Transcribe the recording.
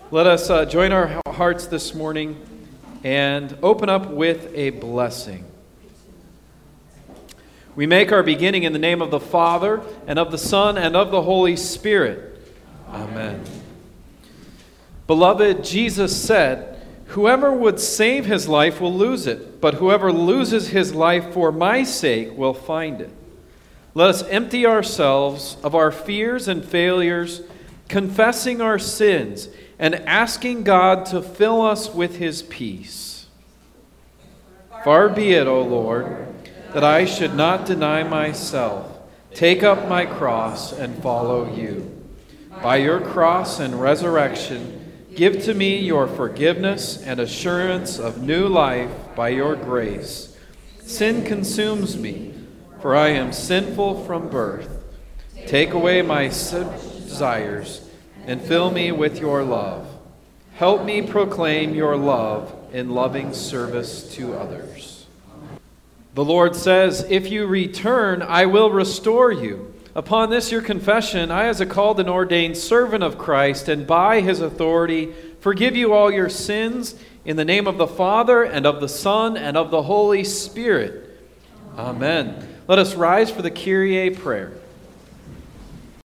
Let us join our hearts this morning and open up with a blessing. We make our beginning in the name of the Father, and of the Son, and of the Holy Spirit. Amen. Beloved, Jesus said, "Whoever would save his life will lose it, but whoever loses his life for my sake will find it." Let us empty ourselves of our fears and failures, confessing our sins, and asking God to fill us with his peace. Far be it, O Lord, that I should not deny myself, take up my cross, and follow you. By your cross and resurrection, give to me your forgiveness and assurance of new life by your grace. Sin consumes me, for I am sinful from birth. Take away my desires and fill me with your love. Help me proclaim your love in loving service to others. The Lord says, "If you return, I will restore you." Upon this your confession, I, as a called and ordained servant of Christ, and by his authority, forgive you all your sins, in the name of the Father, and of the Son, and of the Holy Spirit. Amen. Let us rise for the Kyrie prayer.